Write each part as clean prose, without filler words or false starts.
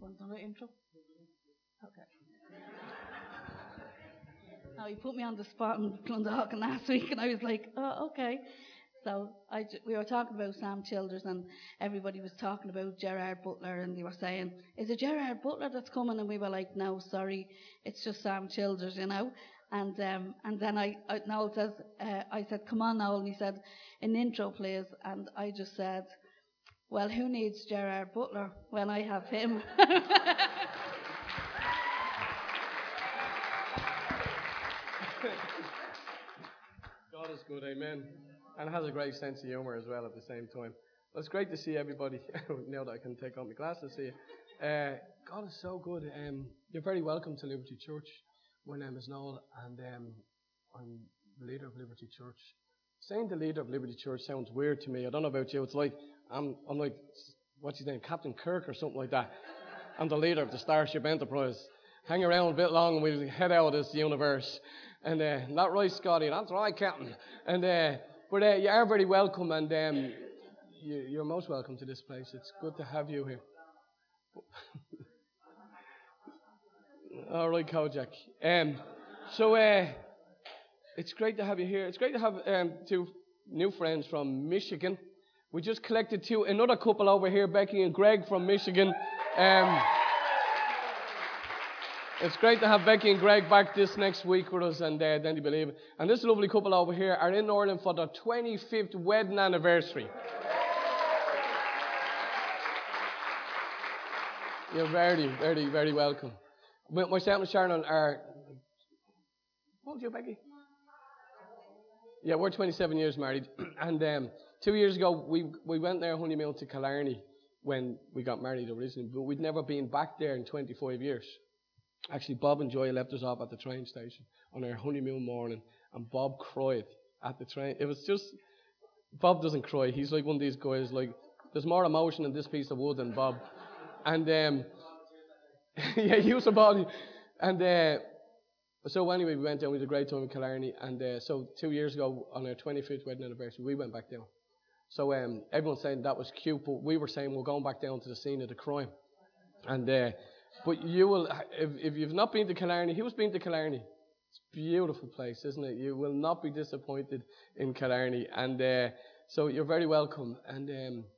Want another intro? Okay. Now, he put me on the spot in Clondalkin last week, and I was like, oh, okay. So we were talking about Sam Childers, and everybody was talking about Gerard Butler, and they were saying, is it Gerard Butler that's coming? And we were like, no, sorry, it's just Sam Childers, you know. And then Noel says, I said, come on, Noel. And he said, an intro, please. And I just said, well, who needs Gerard Butler when I have him? God is good, amen. And has a great sense of humour as well at the same time. Well, it's great to see everybody, now that I can take off my glasses, see you. God is so good. You're very welcome to Liberty Church. My name is Noel, and I'm the leader of Liberty Church. Saying the leader of Liberty Church sounds weird to me. I don't know about you. It's like, I'm like, what's his name, Captain Kirk or something like that. I'm the leader of the Starship Enterprise. Hang around a bit long and we'll head out of this universe. And not right, Scotty. That's right, Captain. And but you are very welcome, and you're most welcome to this place. It's good to have you here. All right, Kojak. So it's great to have you here. It's great to have two new friends from Michigan. We just collected another couple over here, Becky and Greg from Michigan. It's great to have Becky and Greg back this next week with us, and then you believe it. And this lovely couple over here are in Ireland for their 25th wedding anniversary. You're very, very, very welcome. Myself and Sharon are... What was you, Becky? Yeah, we're 27 years married. And 2 years ago, we went there honeymoon to Killarney when we got married originally. But we'd never been back there in 25 years. Actually, Bob and Joy left us off at the train station on our honeymoon morning, and Bob cried at the train. It was just... Bob doesn't cry. He's like one of these guys, like, there's more emotion in this piece of wood than Bob. And, yeah, he was about it. And, so anyway, we went down. We had a great time in Killarney. And so 2 years ago, on our 25th wedding anniversary, we went back down. So everyone's saying that was cute, but we were saying we're going back down to the scene of the crime. And but you will, if you've not been to Killarney, who's been to Killarney? It's a beautiful place, isn't it? You will not be disappointed in Killarney. And so you're very welcome. And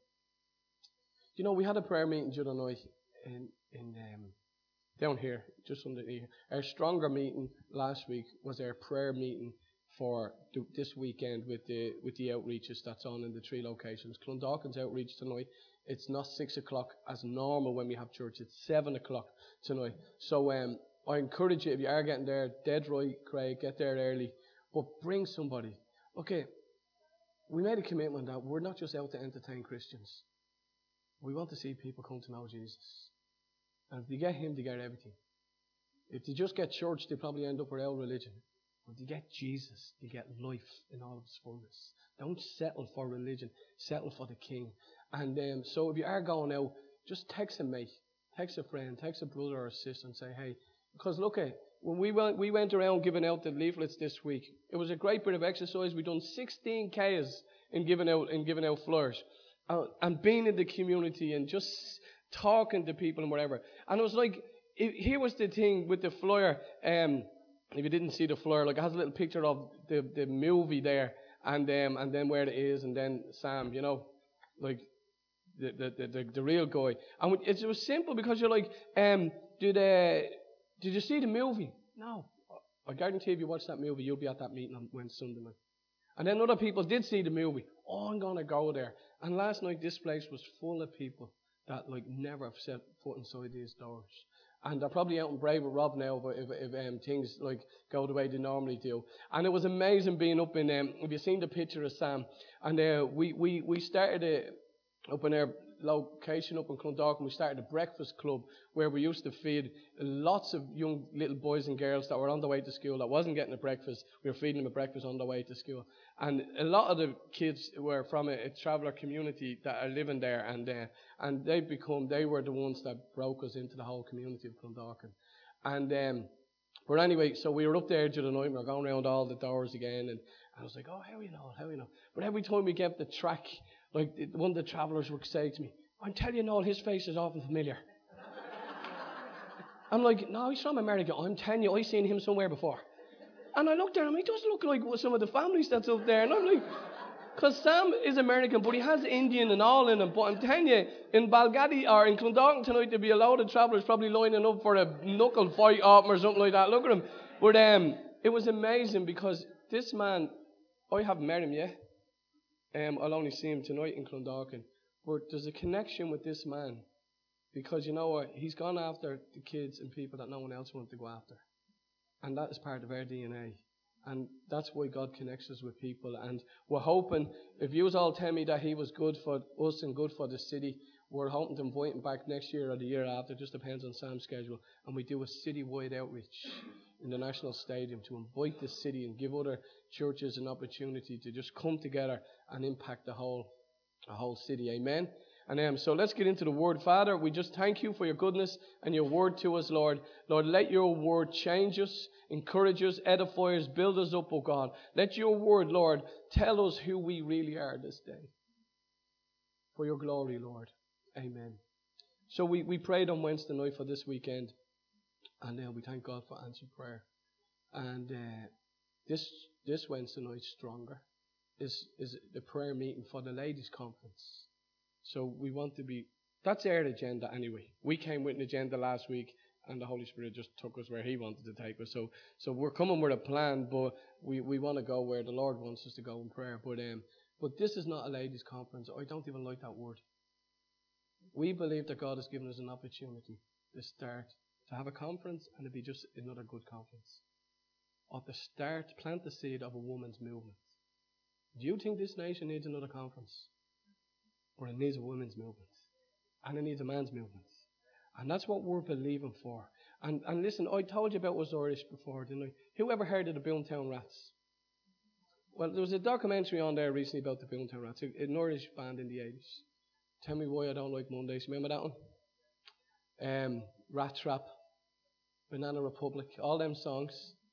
you know, we had a prayer meeting the other night in down here, just under here. Our Stronger meeting last week was our prayer meeting for this weekend with the outreaches that's on in the 3 locations. Clondalkin's outreach tonight. It's not 6 o'clock as normal when we have church. It's 7 o'clock tonight. So I encourage you, if you are getting there, dead right, Craig, get there early. But bring somebody. Okay, we made a commitment that we're not just out to entertain Christians. We want to see people come to know Jesus. And if they get Him, they get everything. If they just get church, they probably end up without religion. But they get Jesus, they get life in all of its fullness. Don't settle for religion. Settle for the King. And so if you are going out, just text a mate, text a friend, text a brother or a sister and say, hey, because look, when we went around giving out the leaflets this week, it was a great bit of exercise. We've done 16 Ks in giving out flyers and being in the community and just talking to people and whatever. And it was like, here was the thing with the flyer. If you didn't see the flyer, like it has a little picture of the movie there, and then where it is, and then Sam, you know, like the real guy. And it was simple because you're like, did you see the movie? No. I guarantee if you watch that movie, you'll be at that meeting on Wednesday, Sunday night. And then other people did see the movie. Oh, I'm going to go there. And last night this place was full of people that like never have set foot inside these doors. And they're probably out in Brave with Rob now if things like go the way they normally do. And it was amazing being up in, have you seen the picture of Sam? And we started up in our location up in Clondalkin, we started a breakfast club where we used to feed lots of young little boys and girls that were on their way to school that wasn't getting a breakfast. We were feeding them a breakfast on their way to school. And a lot of the kids were from a traveller community that are living there, and they were the ones that broke us into the whole community of Clondalkin. And but anyway, so we were up there during the night, we were going around all the doors again, and I was like, oh, how you know? But every time we get the track, like one of the travellers would say to me, I'm telling you, Noel, his face is often familiar. I'm like, no, he's from America. I'm telling you, I've seen him somewhere before. And I looked there and I'm like, he does look like some of the families that's up there. And I'm like, because Sam is American, but he has Indian and all in him. But I'm telling you, in Balgady or in Clondalkin tonight, there'll be a load of travellers probably lining up for a knuckle fight off him or something like that. Look at him. But it was amazing because this man, I haven't met him yet. I'll only see him tonight in Clondalkin. But there's a connection with this man. Because you know what? He's gone after the kids and people that no one else wanted to go after. And that is part of our DNA. And that's why God connects us with people. And we're hoping, if you all tell me that he was good for us and good for the city, we're hoping to invite him back next year or the year after. It just depends on Sam's schedule. And we do a city-wide outreach in the National Stadium to invite the city and give other churches an opportunity to just come together and impact the whole city. Amen. And so let's get into the word. Father, we just thank you for your goodness and your word to us, Lord. Lord, let your word change us, encourage us, edify us, build us up, oh God. Let your word, Lord, tell us who we really are this day. For your glory, Lord. Amen. So we prayed on Wednesday night for this weekend. And we thank God for answered prayer. And this Wednesday night, Stronger, is the prayer meeting for the ladies' conference. So we want to be, that's our agenda anyway. We came with an agenda last week and the Holy Spirit just took us where he wanted to take us. So we're coming with a plan, but we want to go where the Lord wants us to go in prayer. But this is not a ladies' conference. I don't even like that word. We believe that God has given us an opportunity to start, to have a conference and to be just another good conference. Or to start, plant the seed of a woman's movement. Do you think this nation needs another conference? Or it needs a women's movement. And it needs a man's movement. And that's what we're believing for. And listen, I told you about us Irish before, didn't I? Who ever heard of the Boomtown Rats? Well, there was a documentary on there recently about the Boomtown Rats, an Irish band in the 80s. Tell me why I don't like Mondays. Remember that one? Rat Trap, Banana Republic, all them songs.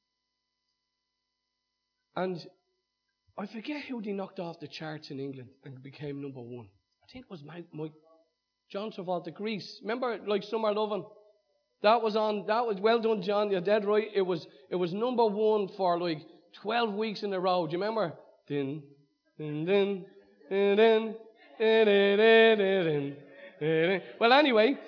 And I forget who they knocked off the charts in England and became number one. I think it was Mike John Travolta, Grease. Remember, like Summer Lovin'? That was well done, John. You're dead right. It was number one for like 12 weeks in a row. Do you remember? Din, din, din, din, din, din, din, din, din, din. Well, anyway,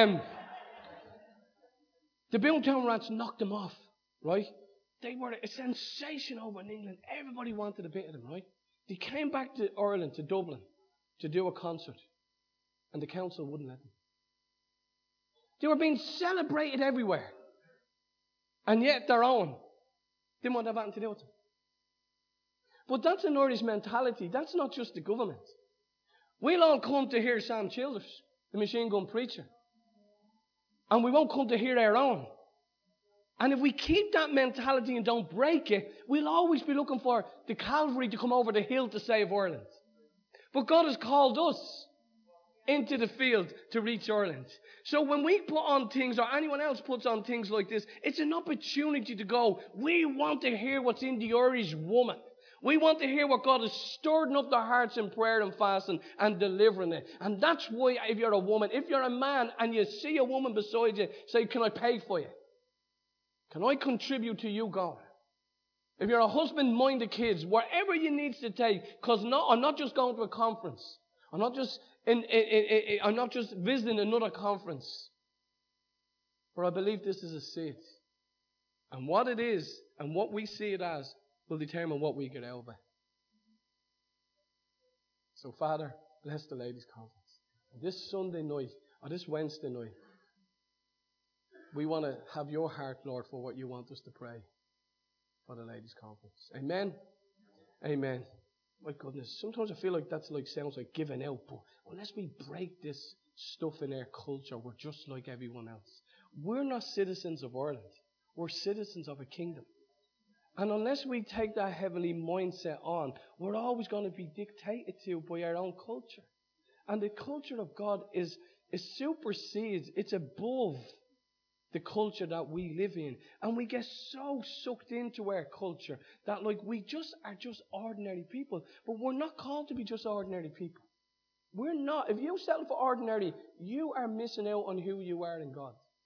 the Boomtown Rats knocked them off, right? They were a sensation over in England. Everybody wanted a bit of them, right? They came back to Ireland, to Dublin, to do a concert. And the council wouldn't let them. They were being celebrated everywhere. And yet their own didn't want to have anything to do with them. But that's an Irish mentality. That's not just the government. We'll all come to hear Sam Childers, the machine gun preacher. And we won't come to hear our own. And if we keep that mentality and don't break it, we'll always be looking for the cavalry to come over the hill to save Ireland. But God has called us into the field to reach Ireland. So when we put on things, or anyone else puts on things like this, it's an opportunity to go, we want to hear what's in the Irish woman. We want to hear what God is stirring up their hearts in prayer and fasting and delivering it. And that's why, if you're a woman, if you're a man and you see a woman beside you, say, can I pay for you? Can I contribute to you going? If you're a husband, mind the kids, wherever you need to take, because I'm not just going to a conference. I'm not just visiting another conference. But I believe this is a seed. And what it is, and what we see it as, will determine what we get out of it. So, Father, bless the ladies' conference. This Sunday night, or this Wednesday night, we want to have your heart, Lord, for what you want us to pray for the ladies' conference. Amen? Amen. My goodness, sometimes I feel like sounds like giving out, but unless we break this stuff in our culture, we're just like everyone else. We're not citizens of Ireland. We're citizens of a kingdom. And unless we take that heavenly mindset on, we're always going to be dictated to by our own culture. And the culture of God is supersedes, it's above the culture that we live in. And we get so sucked into our culture that we are just ordinary people. But we're not called to be just ordinary people. We're not. If you settle for ordinary, you are missing out on who you are in God.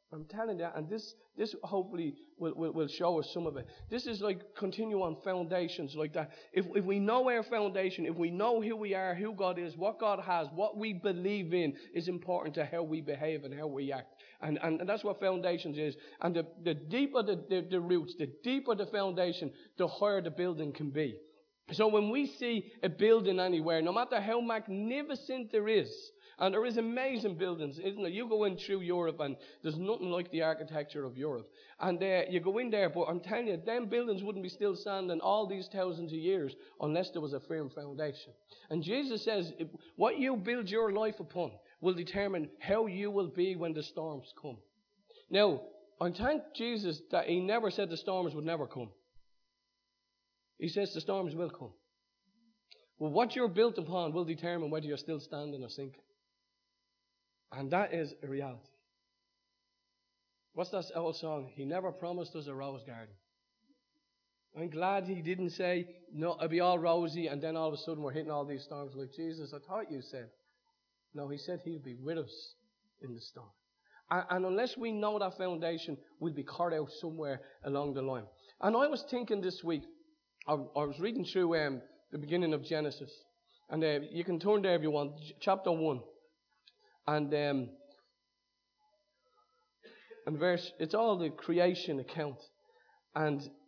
I'm telling you, and this hopefully will show us some of it. This is like continue on foundations like that. If we know our foundation, if we know who we are, who God is, what God has, what we believe in is important to how we behave and how we act. And that's what foundations is. And the deeper the roots, the deeper the foundation, the higher the building can be. So when we see a building anywhere, no matter how magnificent there is, and there is amazing buildings, isn't there? You go in through Europe and there's nothing like the architecture of Europe. And you go in there, but I'm telling you, them buildings wouldn't be still standing all these thousands of years unless there was a firm foundation. And Jesus says, what you build your life upon will determine how you will be when the storms come. Now, I thank Jesus that he never said the storms would never come. He says the storms will come. Well, what you're built upon will determine whether you're still standing or sinking. And that is a reality. What's that old song? He never promised us a rose garden. I'm glad he didn't say, no, it'll be all rosy, and then all of a sudden we're hitting all these storms like Jesus. I thought you said. No, he said he'll be with us in the storm. And unless we know that foundation, we'll be caught out somewhere along the line. And I was thinking this week, I was reading through the beginning of Genesis. And you can turn there if you want, chapter 1. And verse, it's all the creation account. And it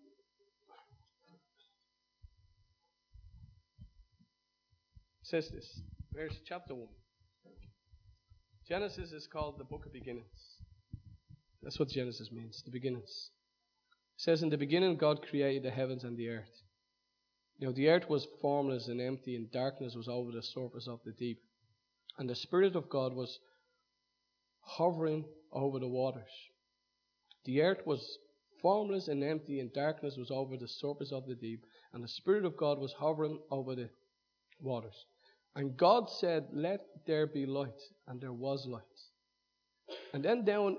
says this, verse chapter 1. Genesis is called the book of beginnings. That's what Genesis means, the beginnings. It says, in the beginning God created the heavens and the earth. Now the earth was formless and empty, and darkness was over the surface of the deep. And the Spirit of God was hovering over the waters. The earth was formless and empty, and darkness was over the surface of the deep. And the Spirit of God was hovering over the waters. And God said, let there be light. And there was light. And then down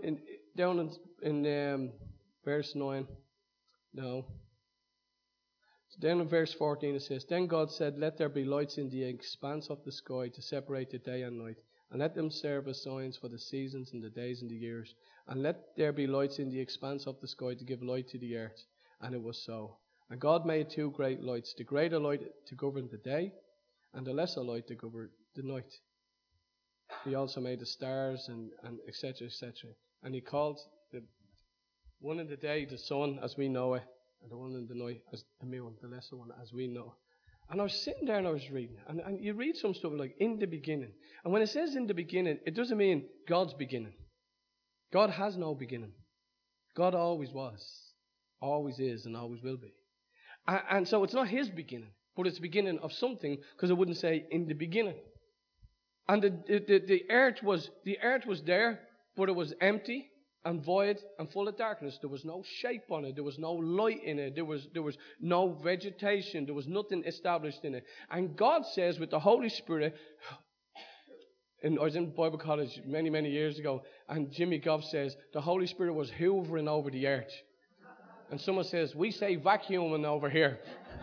in verse 9, no. Then in verse 14 it says, then God said, let there be lights in the expanse of the sky to separate the day and night, and let them serve as signs for the seasons and the days and the years. And let there be lights in the expanse of the sky to give light to the earth. And it was so. And God made two great lights, the greater light to govern the day, and the lesser light to govern the night. He also made the stars and etc., etc. And he called the one in the day the sun as we know it, and the one in the night as the moon, the lesser one as we know. And I was sitting there and I was reading. And you read some stuff like in the beginning. And when it says in the beginning, it doesn't mean God's beginning. God has no beginning. God always was, always is, and always will be. And so it's not his beginning, but it's the beginning of something, because it wouldn't say in the beginning. And the earth was there, but it was empty and void and full of darkness. There was no shape on it. There was no light in it. There was no vegetation. There was nothing established in it. And God says with the Holy Spirit, and I was in Bible college many, many years ago, and Jimmy Goff says the Holy Spirit was hoovering over the earth. And someone says, we say vacuuming over here.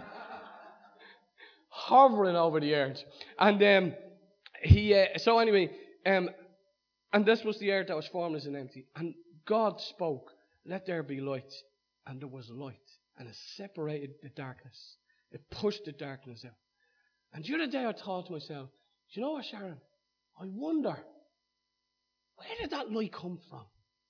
Hovering over the earth. And and this was the earth that was formless and empty. And God spoke, let there be light. And there was light. And it separated the darkness. It pushed the darkness out. And the other day I thought to myself, do you know what, Sharon? I wonder, where did that light come from?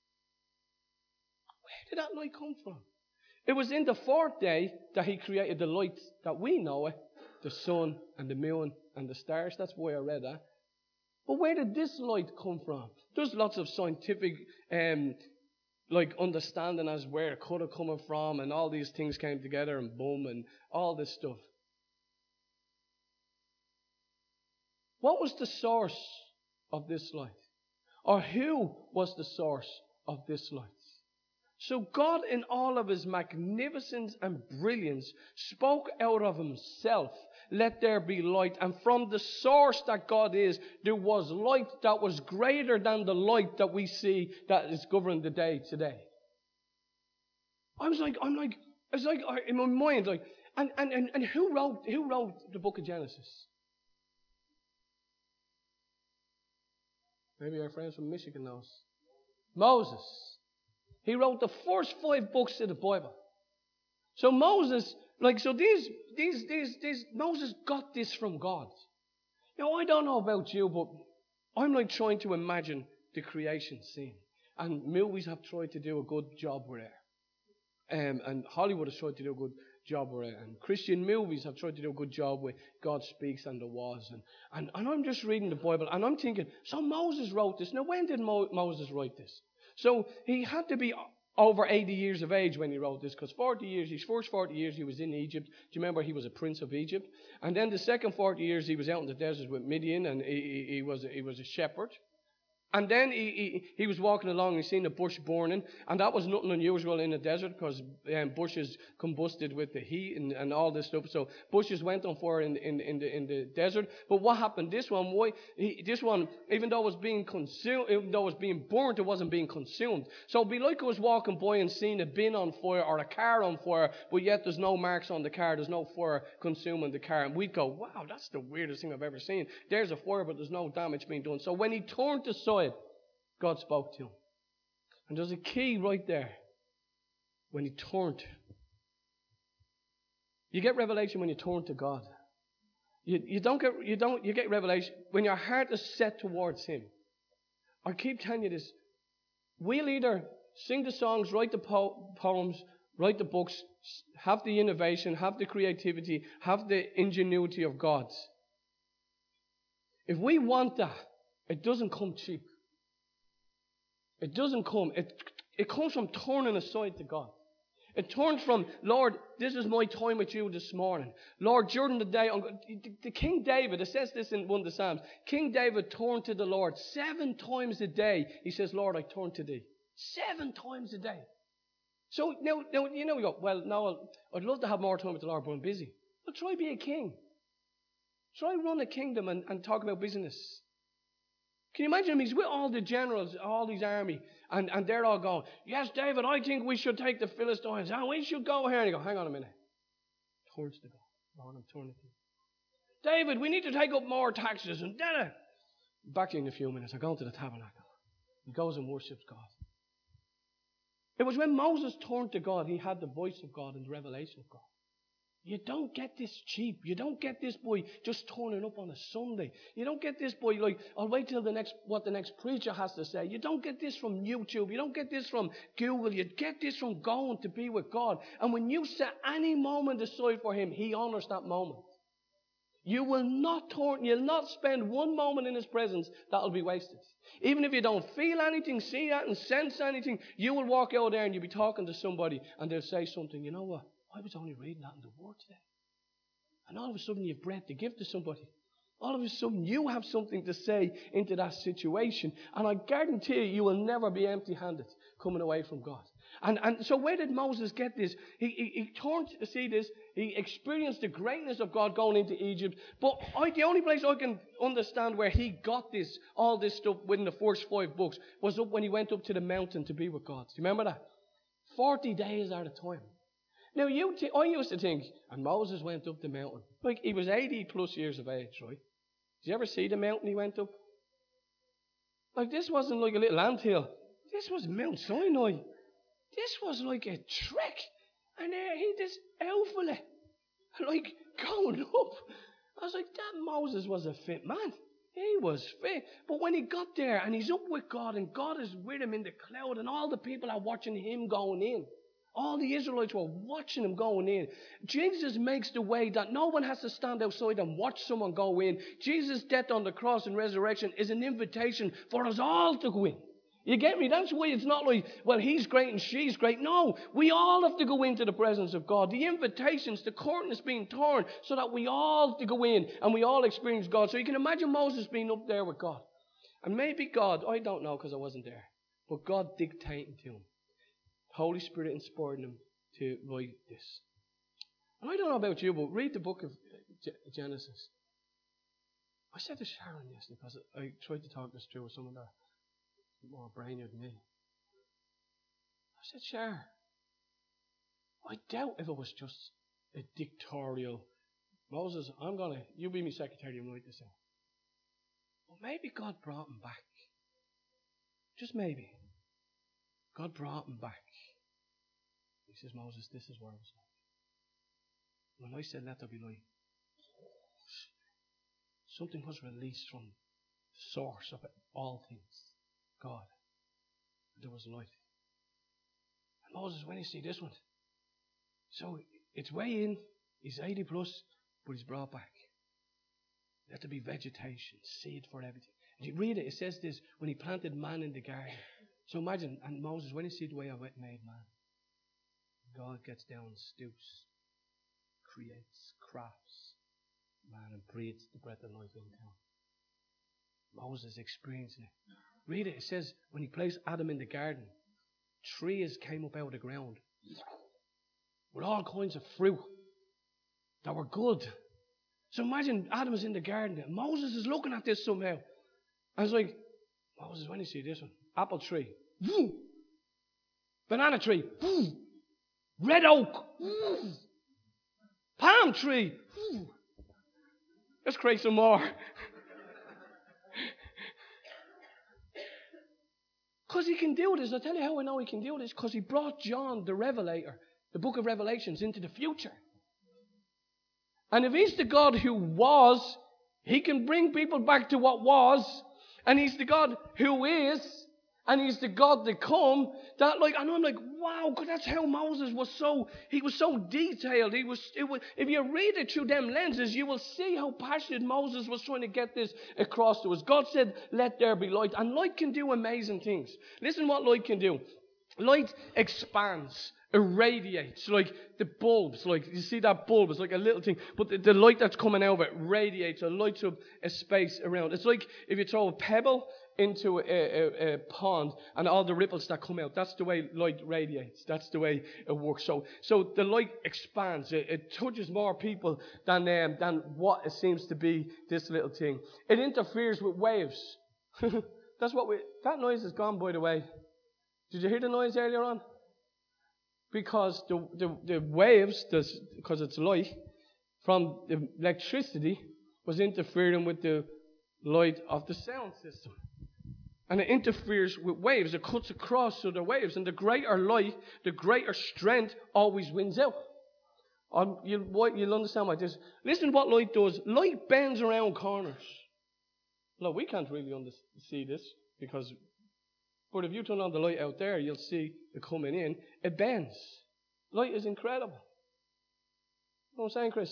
Where did that light come from? It was in the fourth day that he created the light that we know it, the sun and the moon and the stars. That's why I read that. But where did this light come from? There's lots of scientific understanding as where it could have come from, and all these things came together and boom and all this stuff. What was the source of this light? Or who was the source of this light? So God, in all of his magnificence and brilliance, spoke out of himself, let there be light. And from the source that God is, there was light that was greater than the light that we see that is governing the day today. I was like, in my mind, like, and who wrote the book of Genesis? Maybe our friends from Michigan knows. Moses. He wrote the first 5 books of the Bible. So Moses, Moses got this from God. Now, I don't know about you, but I'm like trying to imagine the creation scene. And movies have tried to do a good job with it. And Hollywood has tried to do a good job with it. And Christian movies have tried to do a good job with God speaks and there was. And I'm just reading the Bible and I'm thinking, so Moses wrote this. Now, when did Moses write this? So he had to be over 80 years of age when he wrote this, because 40 years, his first 40 years he was in Egypt. Do you remember he was a prince of Egypt? And then the second 40 years he was out in the desert with Midian, and he was a shepherd. And then he was walking along and he seen a bush burning, and that was nothing unusual in the desert, because bushes combusted with the heat and all this stuff. So bushes went on fire in the desert. But what happened? This one, even though it was being consumed, even though it was being burnt, it wasn't being consumed. So it'd be like I was walking by and seeing a bin on fire or a car on fire, but yet there's no marks on the car, there's no fire consuming the car, and we'd go, wow, that's the weirdest thing I've ever seen. There's a fire, but there's no damage being done. So when he turned aside, God spoke to him. And there's a key right there. When he turned. You get revelation when you turn to God. You get revelation when your heart is set towards Him. I keep telling you this. We'll either sing the songs, write the poems, write the books, have the innovation, have the creativity, have the ingenuity of God. If we want that, it doesn't come cheap. It doesn't come. It comes from turning aside to God. It turns from, Lord, this is my time with you this morning. Lord, during the day, the King David, it says this in one of the Psalms, King David turned to the Lord 7 times a day. He says, Lord, I turn to thee. 7 times a day. So now you go, well, no, I'd love to have more time with the Lord, but I'm busy. Well, try be a king. Try run a kingdom and talk about business. Can you imagine him? He's with all the generals, all these army, and they're all going, yes, David, I think we should take the Philistines, and we should go here. And you go, hang on a minute. Towards the God. Lord, I'm turning to you. David, we need to take up more taxes. And then, back in a few minutes, I go into the tabernacle. He goes and worships God. It was when Moses turned to God, he had the voice of God and the revelation of God. You don't get this cheap. You don't get this by just turning up on a Sunday. You don't get this by like, I'll wait till what the next preacher has to say. You don't get this from YouTube. You don't get this from Google. You get this from going to be with God. And when you set any moment aside for Him, He honors that moment. You will not you'll not spend one moment in His presence that will be wasted. Even if you don't feel anything, see that and sense anything, you will walk out there and you'll be talking to somebody and they'll say something, you know what? I was only reading that in the Word today. And all of a sudden you have breath to give to somebody. All of a sudden you have something to say into that situation. And I guarantee you will never be empty-handed coming away from God. And so where did Moses get this? He turned to see this. He experienced the greatness of God going into Egypt. But the only place I can understand where he got this, all this stuff within the first 5 books, was up when he went up to the mountain to be with God. Do you remember that? 40 days at a time. Now, I used to think, and Moses went up the mountain. Like, he was 80 plus years of age, right? Did you ever see the mountain he went up? Like, this wasn't like a little anthill. This was Mount Sinai. This was like a trek. And this elf like, going up. I was like, that Moses was a fit man. He was fit. But when he got there, and he's up with God, and God is with him in the cloud, and all the people are watching him going in. All the Israelites were watching him going in. Jesus makes the way that no one has to stand outside and watch someone go in. Jesus' death on the cross and resurrection is an invitation for us all to go in. You get me? That's why it's not like, well, he's great and she's great. No, we all have to go into the presence of God. The invitations, the curtain is being torn so that we all have to go in and we all experience God. So you can imagine Moses being up there with God. And maybe God, I don't know because I wasn't there, but God dictating to him. Holy Spirit inspired him to write this. And I don't know about you, but read the book of Genesis. I said to Sharon yesterday, because I tried to talk this through with someone that more brainier than me. I said, Sharon, I doubt if it was just a dictatorial, Moses, you be my secretary and write this out. But maybe God brought him back. Just maybe. God brought him back. He says, Moses, this is where I was like. When I said, let there be light, something was released from the source of all things, God. There was light. And Moses, when you see this one, so it's way in, he's 80 plus, but he's brought back. Let there be vegetation, seed for everything. And you read it, it says this, when he planted man in the garden. So imagine, and Moses, when you see the way I made man, God gets down and stoops, creates, crafts man and breathes the breath of life into him. Moses experiencing it. Read it, it says, when he placed Adam in the garden, trees came up out of the ground with all kinds of fruit that were good. So imagine Adam is in the garden and Moses is looking at this somehow. I was like, Moses, when you see this one, apple tree, banana tree, red oak, palm tree. Let's create some more. Because he can do this. I'll tell you how I know he can do this. Because he brought John, the Revelator, the book of Revelations, into the future. And if he's the God who was, he can bring people back to what was. And he's the God who is. And he's the God to come. That, like, and I'm like, wow, because that's how Moses was so, he was so detailed. If you read it through them lenses, you will see how passionate Moses was trying to get this across to us. God said, let there be light. And light can do amazing things. Listen what light can do. Light expands, irradiates, like the bulbs. Like, you see that bulb, it's like a little thing. But the light that's coming out of it radiates or lights up a space around. It's like if you throw a pebble into a pond and all the ripples that come out. That's the way light radiates. That's the way it works. So the light expands. It touches more people than what it seems to be, this little thing. It interferes with waves. That noise is gone, by the way. Did you hear the noise earlier on? Because the waves, because it's light, from the electricity was interfering with the light of the sound system. And it interferes with waves. It cuts across other waves. And the greater light, the greater strength always wins out. You'll understand why this. Listen what light does. Light bends around corners. Look, we can't really see this but if you turn on the light out there, you'll see it coming in. It bends. Light is incredible. You know what I'm saying, Chris?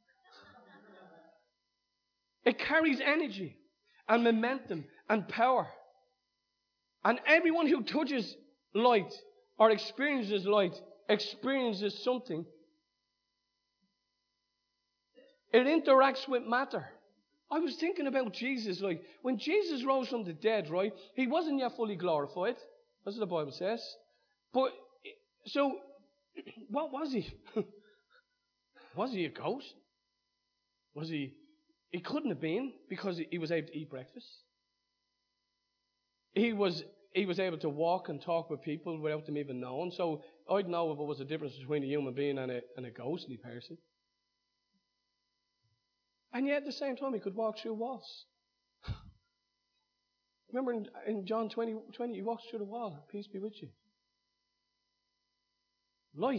It carries energy and momentum and power. And everyone who touches light or experiences light experiences something. It interacts with matter. I was thinking about Jesus, like, when Jesus rose from the dead, right, he wasn't yet fully glorified. That's what the Bible says. But, so, what was he? Was he a ghost? He couldn't have been, because he was able to eat breakfast. He was able to walk and talk with people without them even knowing. So I'd know if it was a difference between a human being and a ghostly person. And yet at the same time he could walk through walls. Remember in John 20, he walks through the wall. Peace be with you. Light.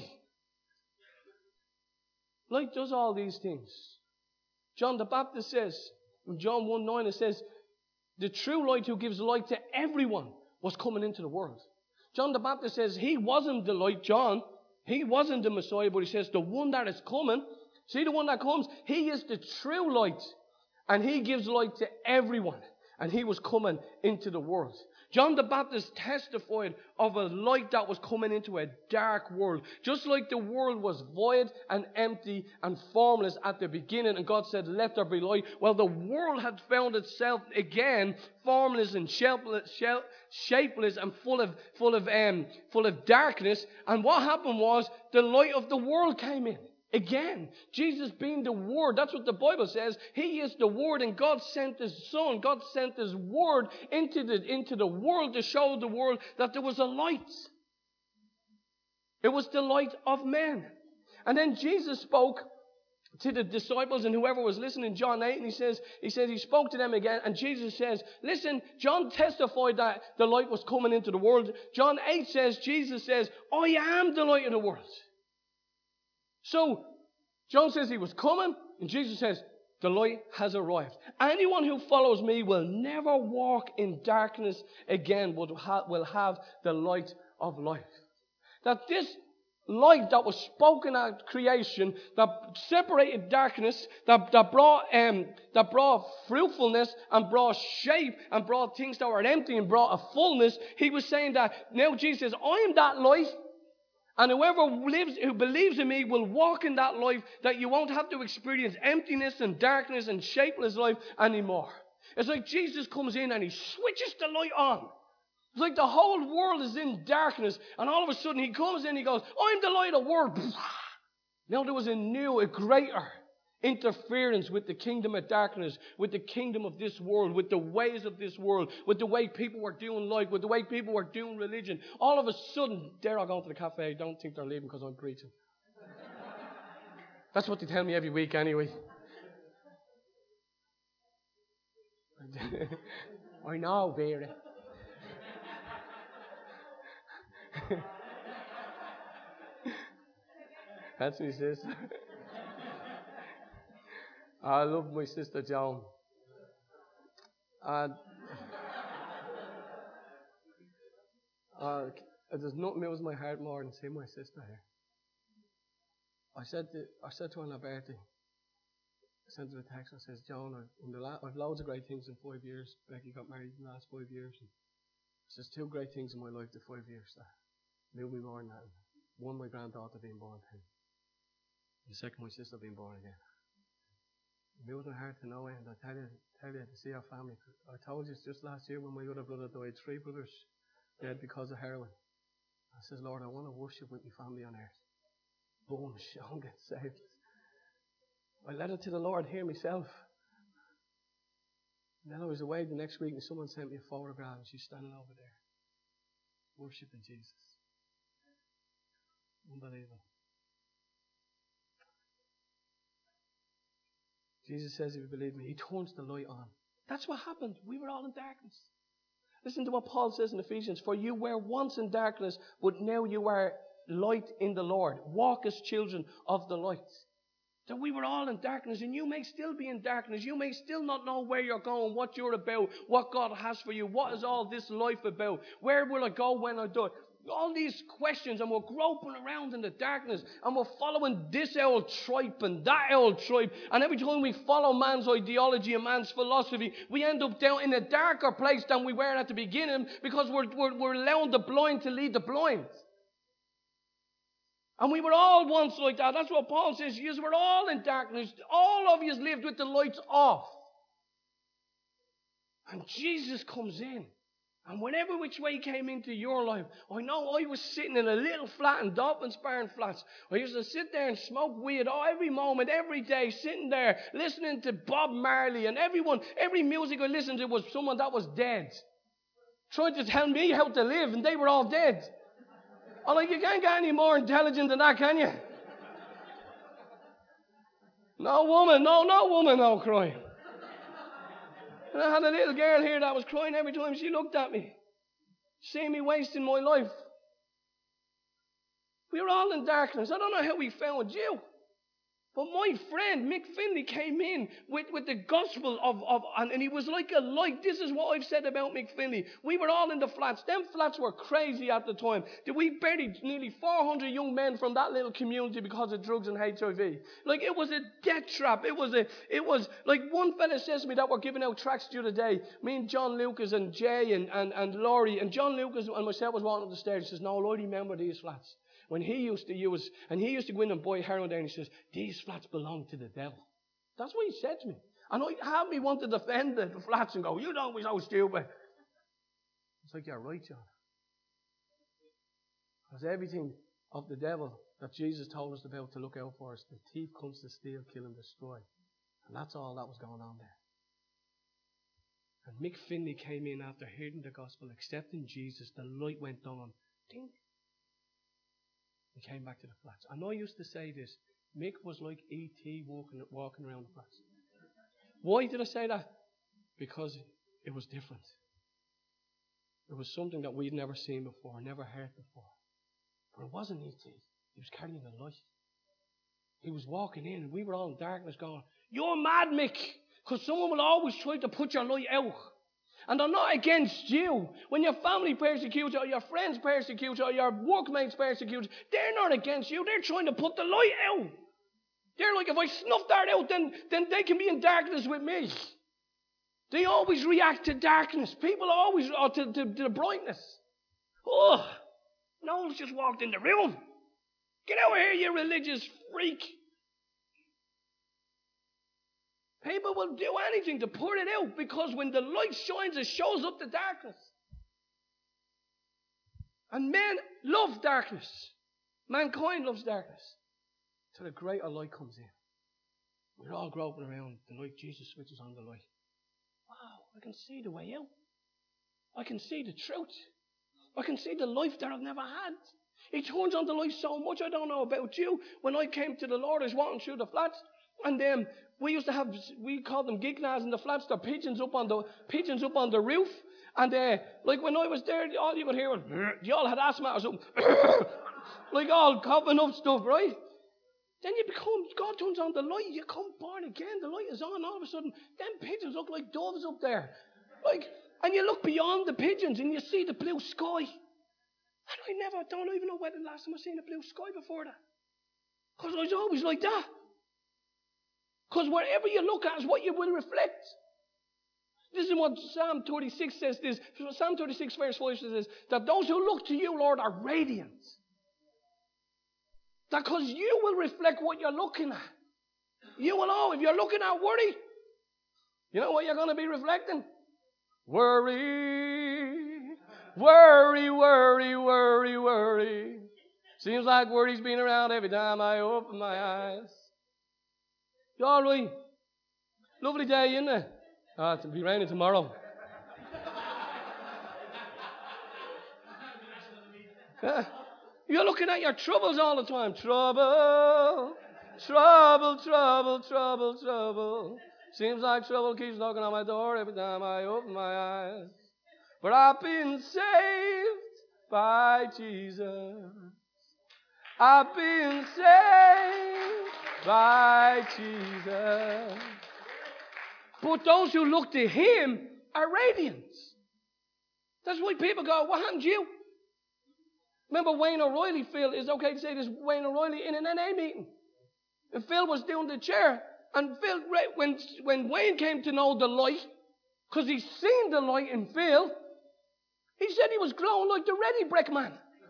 Light does all these things. John the Baptist says, in John 1:9 it says, the true light who gives light to everyone was coming into the world. John the Baptist says he wasn't the light, John. He wasn't the Messiah, but he says the one that is coming, see the one that comes, he is the true light. And he gives light to everyone. And he was coming into the world. John the Baptist testified of a light that was coming into a dark world. Just like the world was void and empty and formless at the beginning. And God said, let there be light. Well, the world had found itself again formless and shapeless and full of darkness. And what happened was the light of the world came in. Again, Jesus being the Word, that's what the Bible says. He is the Word, and God sent His Son. God sent His Word into the world to show the world that there was a light. It was the light of men. And then Jesus spoke to the disciples and whoever was listening in John 8, and he spoke to them again, and Jesus says, listen, John testified that the light was coming into the world. John 8 says, Jesus says, I am the light of the world. So, John says he was coming, and Jesus says, the light has arrived. Anyone who follows me will never walk in darkness again, but will have the light of life. That this light that was spoken at creation, that separated darkness, that brought fruitfulness and brought shape and brought things that were empty and brought a fullness. He was saying that now Jesus says, I am that light. And who believes in me will walk in that life, that you won't have to experience emptiness and darkness and shapeless life anymore. It's like Jesus comes in and he switches the light on. It's like the whole world is in darkness, and all of a sudden he comes in and he goes, I'm the light of the world. Now there was a greater interference with the kingdom of darkness, with the kingdom of this world, with the ways of this world, with the way people were doing life, with the way people were doing religion. All of a sudden, they're all going to the cafe. Don't think they're leaving because I'm preaching. That's what they tell me every week anyway. I know, Vera. That's my sister. I love my sister Joan. There's nothing moves my heart more than seeing my sister here. I said to her on her birthday, I sent her a text and I says, Joan, I've loads of great things in 5 years. Becky got married in the last 5 years. And there's 2 great things in my life in 5 years that move me more than that. One, my granddaughter being born to him. And the second, my sister being born again. It was my heart to know it, and I tell you, to see our family. I told you just last year when my other brother died, 3 brothers dead because of heroin. I says, Lord, I want to worship with my family on earth. Boom, Sean gets saved. I led it to the Lord here myself. And then I was away the next week and someone sent me a photograph and she's standing over there, worshiping Jesus. Unbelievable. Jesus says, if you believe me, he turns the light on. That's what happened. We were all in darkness. Listen to what Paul says in Ephesians. For you were once in darkness, but now you are light in the Lord. Walk as children of the light. That we were all in darkness, and you may still be in darkness. You may still not know where you're going, what you're about, what God has for you. What is all this life about? Where will I go when I die? All these questions, and we're groping around in the darkness, and we're following this old tribe and that old tribe. And every time we follow man's ideology and man's philosophy, we end up down in a darker place than we were at the beginning, because we're allowing the blind to lead the blind. And we were all once like that. That's what Paul says. You were all in darkness. All of you lived with the lights off. And Jesus comes in. And whenever which way he came into your life, I know I was sitting in a little flat in Dolphins Barn Flats. I used to sit there and smoke weed every moment, every day, sitting there, listening to Bob Marley. And every music I listened to was someone that was dead. Trying to tell me how to live, and they were all dead. I'm like, you can't get any more intelligent than that, can you? No woman, no crying. And I had a little girl here that was crying every time she looked at me. Seeing me wasting my life. We were all in darkness. I don't know how we found you. But my friend, Mick Finley, came in with the gospel and he was like a light. This is what I've said about Mick Finley. We were all in the flats. Them flats were crazy at the time. We buried nearly 400 young men from that little community because of drugs and HIV. Like, it was a death trap. It was like one fella says to me that we're giving out tracts the other day. Me and John Lucas and Jay and Laurie. And John Lucas and myself was walking up the stairs. He says, no, I remember these flats. When he used to go in and buy heroin there, and he says, these flats belong to the devil. That's what he said to me. And I had me want to defend the flats and go, you don't be so stupid. It's like, you're right, John. Because everything of the devil that Jesus told us about to look out for us, the thief comes to steal, kill, and destroy. And that's all that was going on there. And Mick Finley came in after hearing the gospel, accepting Jesus. The light went on. Ding. He came back to the flats. And I used to say this, Mick was like E.T. walking around the place. Why did I say that? Because it was different. It was something that we'd never seen before, never heard before. But it wasn't E.T. He was carrying a light. He was walking in and we were all in darkness going, "You're mad, Mick," because someone will always try to put your light out. And they're not against you. When your family persecutes you, or your friends persecute you, or your workmates persecute you, they're not against you. They're trying to put the light out. They're like, if I snuff that out, then they can be in darkness with me. They always react to darkness. People always, or to the brightness. Oh, Noel's just walked in the room. Get out of here, you religious freak. People will do anything to put it out, because when the light shines, it shows up the darkness. And men love darkness. Mankind loves darkness. Till the greater light comes in. We're all groping around the light. Jesus switches on the light. Wow, I can see the way out. I can see the truth. I can see the life that I've never had. He turns on the light so much. I don't know about you. When I came to the Lord, I was walking through the flats, and we used to have, we called them gignards in the flats. They're pigeons up on the roof. And like when I was there, all you could hear was, y'all had asthma or something. Like all coughing up stuff, right? Then God turns on the light, you come born again, the light is on, all of a sudden, them pigeons look like doves up there. And you look beyond the pigeons and you see the blue sky. And I don't even know when the last time I seen a blue sky before that. Because I was always like that. Because wherever you look at is what you will reflect. This is what Psalm 36 says, Psalm 36 verse 5 says, that those who look to you, Lord, are radiant. That because you will reflect what you're looking at. You will know if you're looking at worry. You know what you're going to be reflecting? Worry. Worry, worry, worry, worry. Seems like worry's been around every time I open my eyes. You all right? Lovely day, isn't it? It'll be raining tomorrow. You're looking at your troubles all the time. Trouble, trouble, trouble, trouble, trouble. Seems like trouble keeps knocking on my door every time I open my eyes. But I've been saved by Jesus. I've been saved by Jesus. But those who look to Him are radiant. That's why people go, what happened to you? Remember Wayne O'Reilly, Phil, is okay to say this, Wayne O'Reilly in an NA meeting. And Phil was doing the chair. And Phil, when Wayne came to know the light, because he's seen the light in Phil, he said he was glowing like the Ready Brick Man.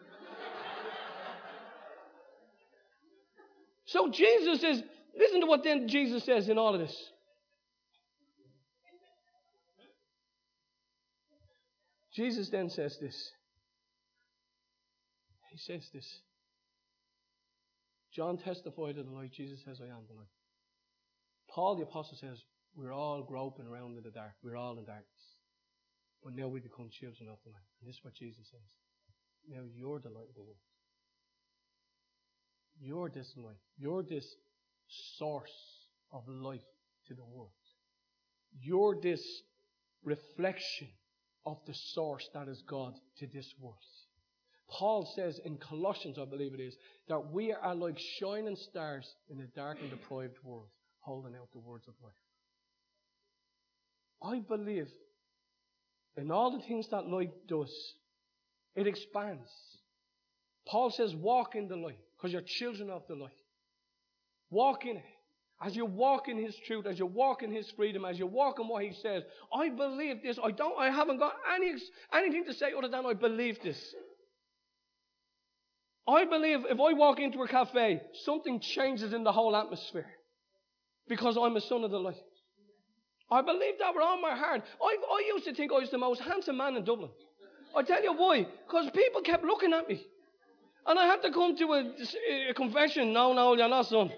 So Jesus says, listen to what then Jesus says in all of this. Jesus then says this. He says this. John testified of the light. Jesus says, I am the light. Paul the apostle says, we're all groping around in the dark. We're all in darkness. But now we become children of the light. And this is what Jesus says. Now you're the light of the world. You're this light. You're this source of life to the world. You're this reflection of the source that is God to this world. Paul says in Colossians, I believe it is, that we are like shining stars in a dark and deprived world, holding out the words of life. I believe in all the things that light does, it expands. Paul says, walk in the light, because you're children of the light. Walk in it. As you walk in His truth, as you walk in His freedom, as you walk in what He says, I believe this. I haven't got anything to say other than I believe this. I believe if I walk into a cafe, something changes in the whole atmosphere. Because I'm a son of the light. I believe that with all my heart. I used to think I was the most handsome man in Dublin. I tell you why. Because people kept looking at me. And I had to come to a confession. No, you're not, son.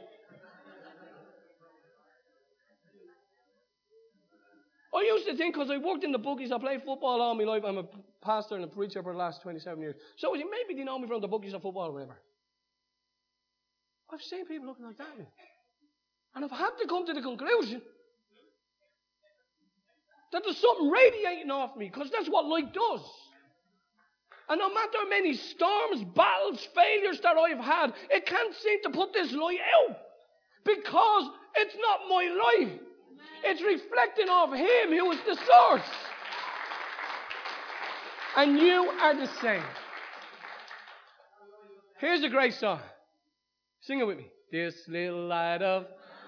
I used to think because I worked in the bookies, I played football all my life. I'm a pastor and a preacher for the last 27 years. So maybe they know me from the bookies or football or whatever. I've seen people looking like that. And I've had to come to the conclusion that there's something radiating off me, because that's what light does. And no matter how many storms, battles, failures that I've had, it can't seem to put this light out. Because it's not my life. It's reflecting off Him who is the source. And you are the same. Here's a great song. Sing it with me. This little light of...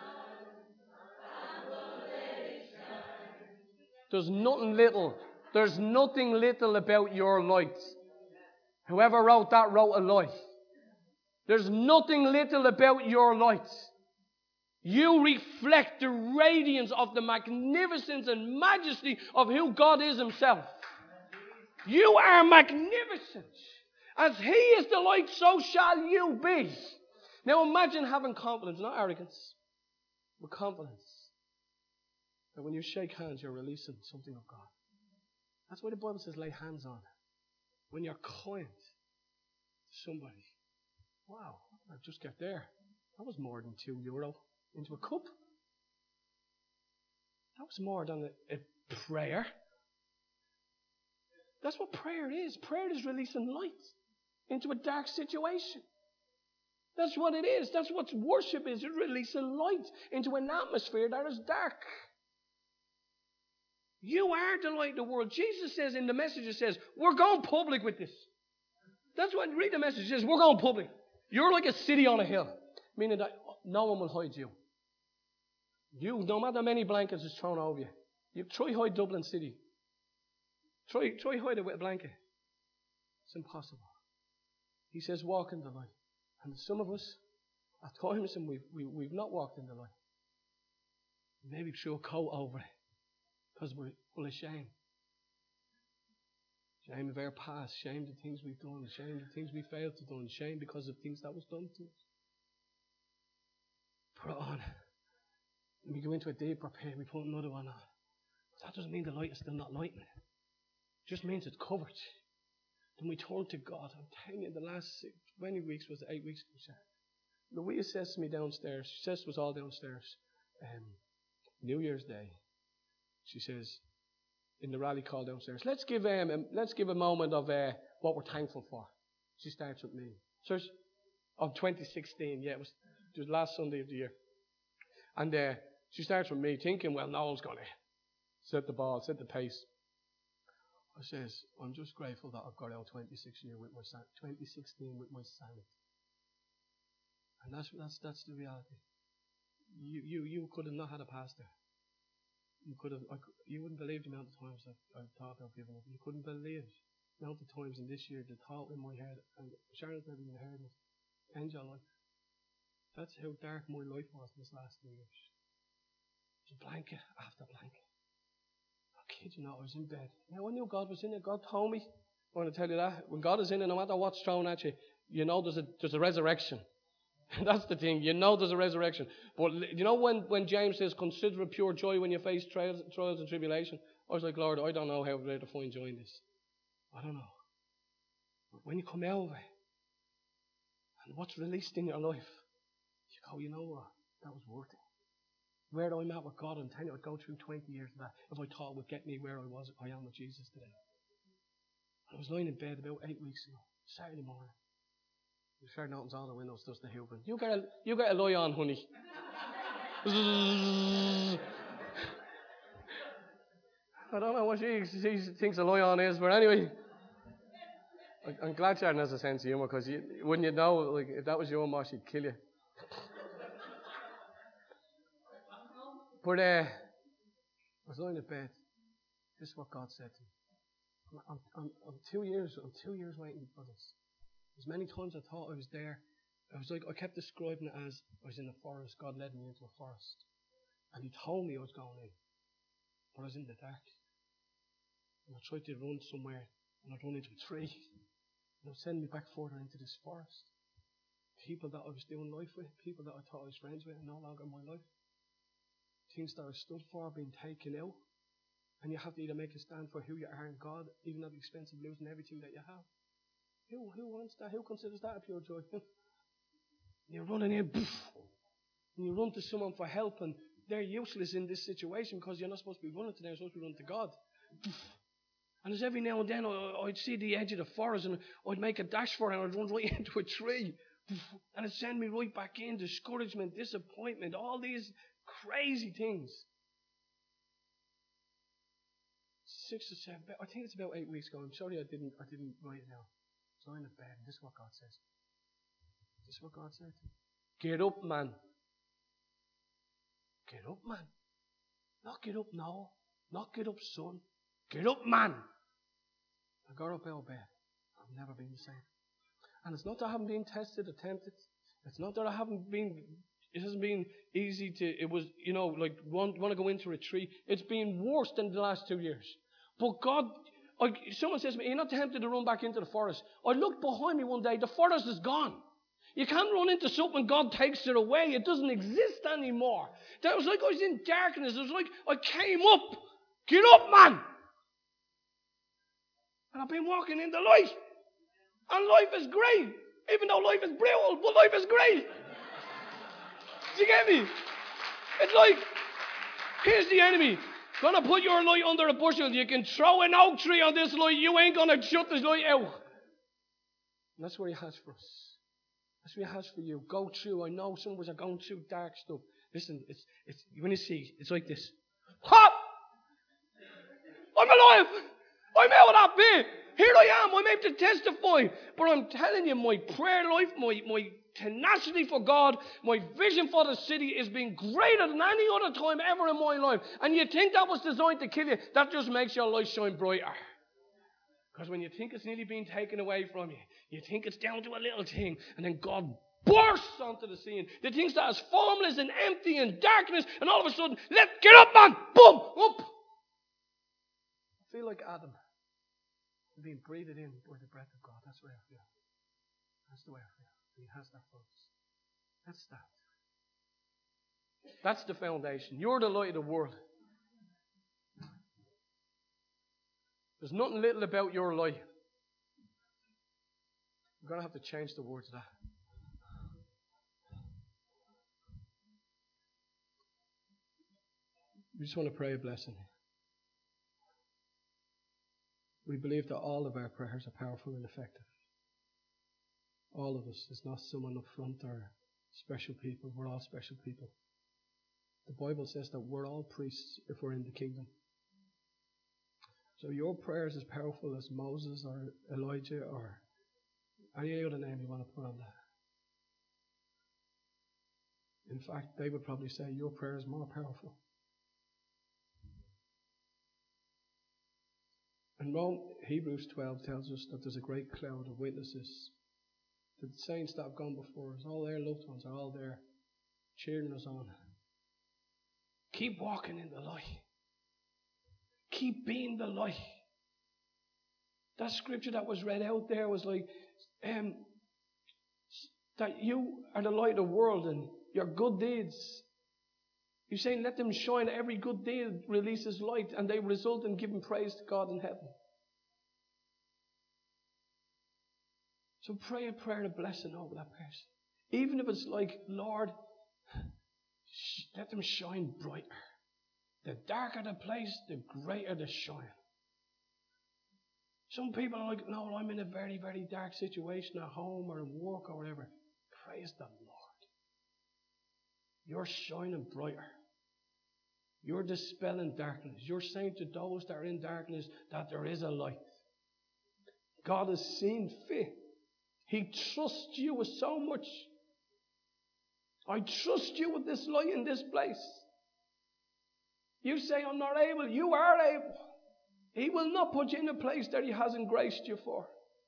There's nothing little. There's nothing little about your light. Whoever wrote that wrote a lie. There's nothing little about your light. You reflect the radiance of the magnificence and majesty of who God is Himself. You are magnificent. As He is the light, so shall you be. Now imagine having confidence, not arrogance, but confidence. That when you shake hands, you're releasing something of God. That's why the Bible says lay hands on. When you're kind to somebody. Wow, I just get there. That was more than €2 into a cup. That was more than a prayer. That's what prayer is. Prayer is releasing light into a dark situation. That's what it is. That's what worship is. It's releasing light into an atmosphere that is dark. You are the light of the world. Jesus says in the message, it says, we're going public with this. That's what, read the message, it says, we're going public. You're like a city on a hill. Meaning that no one will hide you. You, no matter how many blankets is thrown over you. You try hide Dublin City. Try hide it with a blanket. It's impossible. He says, walk in the light. And some of us, at times, and we've not walked in the light. Maybe threw a coat over it. Because we're full of shame. Shame of our past. Shame of the things we've done. Shame of the things we failed to do. Shame because of things that was done to us. Put it on. When we go into a deeper pit, we put another one on. But that doesn't mean the light is still not lighting. It just means it's covered. Then we turn to God. I'm telling you, the last 20 weeks was 8 weeks ago. Louise says to me downstairs, she says to us all downstairs, New Year's Day, she says, in the rally call downstairs, let's give a moment of what we're thankful for. She starts with me. Church of 2016, yeah, it was the last Sunday of the year. And she starts with me thinking, well, Noel's going to set the ball, set the pace. I says, I'm just grateful that I've got out 2016 with my sanity. And that's the reality. You could have not had a pastor. You wouldn't believe the amount of times I've thought I've given up. You couldn't believe the amount of times in this year the thought in my head, and Sharon's never even heard it, end your life. That's how dark my life was this last 2 years. It was blanket after blanket. I kid you not, I was in bed. Now I knew God was in it. God told me. I want to tell you that. When God is in it, no matter what's thrown at you, you know there's a resurrection. That's the thing. You know there's a resurrection. But you know when James says, consider it pure joy when you face trials and tribulation. I was like, Lord, I don't know how to find joy in this. I don't know. But when you come out of it, and what's released in your life, you go, you know what? That was worth it. Where I'm at with God, I'm telling you, I'd go through 20 years of that if I thought it would get me where I am with Jesus today. I was lying in bed about 8 weeks ago, Saturday morning. Sharon opens all the windows, does the hoovering. You get a lie on, honey. I don't know what she thinks a lie on is, but anyway. I'm glad Sharon has a sense of humour, because wouldn't you know, like, if that was your mom, she'd kill you. But I was lying in bed. This is what God said to me. I'm 2 years waiting for this. As many times I thought I was there, I kept describing it as I was in a forest. God led me into a forest. And He told me I was going in. But I was in the dark. And I tried to run somewhere, and I'd run into a tree. And it would send me back further into this forest. People that I was doing life with, people that I thought I was friends with, are no longer in my life. Things that I stood for are being taken out. And you have to either make a stand for who you are in God, even at the expense of losing everything that you have. Who wants that? Who considers that a pure joy? You're running in, poof, and you run to someone for help, and they're useless in this situation because you're not supposed to be running to them, you're supposed to be running to God. Poof. And there's every now and then I'd see the edge of the forest and I'd make a dash for it and I'd run right into a tree. And it'd send me right back in. Discouragement, disappointment, all these crazy things. 6 or 7, I think it's about 8 weeks ago. I'm sorry I didn't write it down. So I'm in bed and this is what God says. This is what God said. Get up, man. Get up, man. Not get up now. Not get up, son. Get up, man. I got up out of bed. I've never been the same. And it's not that I haven't been tested or tempted. It's not that it hasn't been easy to, it was, like want to go into retreat. It's been worse than the last 2 years. But God, someone says to me, you're not tempted to run back into the forest. I looked behind me one day, the forest is gone. You can't run into something, God takes it away. It doesn't exist anymore. That was like I was in darkness. It was like I came up. Get up, man. And I've been walking in the light. And life is great. Even though life is brutal, but life is great. Do you get me? It's like, here's the enemy. Gonna put your light under a bushel. You can throw an oak tree on this light. You ain't gonna shut this light out. And that's what he has for us. That's what he has for you. Go through. I know some of us are going through dark stuff. Listen, it's when you see, it's like this. Hop! I'm alive! I'm out of that bit! Here I am, I'm able to testify. But I'm telling you, my prayer life, my tenacity for God, my vision for the city is being greater than any other time ever in my life. And you think that was designed to kill you, that just makes your light shine brighter. Because when you think it's nearly being taken away from you, you think it's down to a little thing, and then God bursts onto the scene. The things that is formless and empty and darkness, and all of a sudden, get up, man! Boom! Up! I feel like Adam. I'm being breathed in by the breath of God. That's the way I feel. That's the way I feel. He has that for us. That's that. That's the foundation. You're the light of the world. There's nothing little about your light. I'm going to have to change the words of that. We just want to pray a blessing. We believe that all of our prayers are powerful and effective. All of us. It's not someone up front or special people. We're all special people. The Bible says that we're all priests if we're in the kingdom. So your prayers as powerful as Moses or Elijah or any other name you want to put on that. In fact, they would probably say your prayer is more powerful. And Hebrews 12 tells us that there's a great cloud of witnesses. The saints that have gone before us, all their loved ones are all there cheering us on. Keep walking in the light. Keep being the light. That scripture that was read out there was like, that you are the light of the world and your good deeds. You're saying let them shine. Every good deed releases light and they result in giving praise to God in heaven. So pray a prayer of blessing over that person. Even if it's like, Lord, let them shine brighter. The darker the place, the greater the shine. Some people are like, no, I'm in a very, very dark situation at home or at work or whatever. Praise the Lord. You're shining brighter. You're dispelling darkness. You're saying to those that are in darkness that there is a light. God has seen fit. He trusts you with so much. I trust you with this light in this place. You say, I'm not able. You are able. He will not put you in a place that He hasn't graced you for.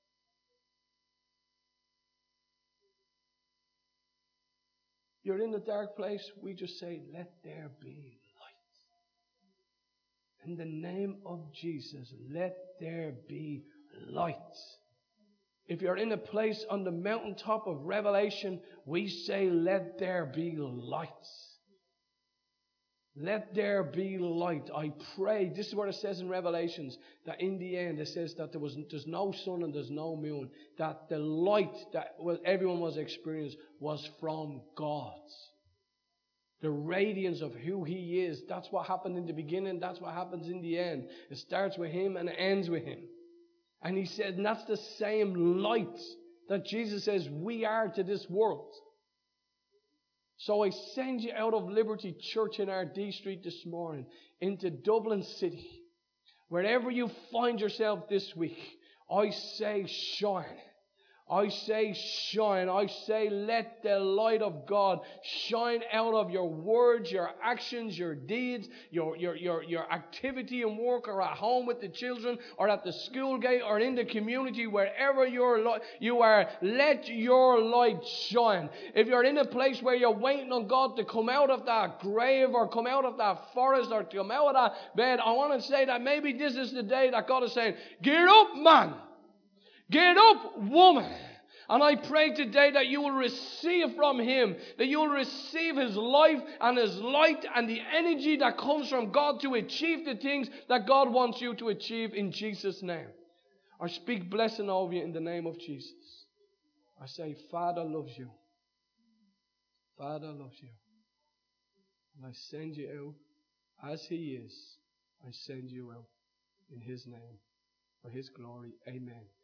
You're in a dark place. We just say, let there be light. In the name of Jesus, let there be light. If you're in a place on the mountaintop of revelation, we say, let there be light. Let there be light. I pray. This is what it says in Revelations, that in the end it says that there's no sun and there's no moon. That the light that everyone was experiencing was from God. The radiance of who He is. That's what happened in the beginning. That's what happens in the end. It starts with Him and it ends with Him. And He said, and that's the same light that Jesus says we are to this world. So I send you out of Liberty Church in our D Street this morning into Dublin City. Wherever you find yourself this week, I say shine. I say shine. I say let the light of God shine out of your words, your actions, your deeds, your activity and work, or at home with the children, or at the school gate, or in the community, wherever you are. Let your light shine. If you're in a place where you're waiting on God to come out of that grave, or come out of that forest, or to come out of that bed, I want to say that maybe this is the day that God is saying, get up, man. Get up, woman. And I pray today that you will receive from Him, that you will receive His life and His light and the energy that comes from God to achieve the things that God wants you to achieve in Jesus' name. I speak blessing over you in the name of Jesus. I say, Father loves you. Father loves you. And I send you out as He is. I send you out in His name, for His glory. Amen.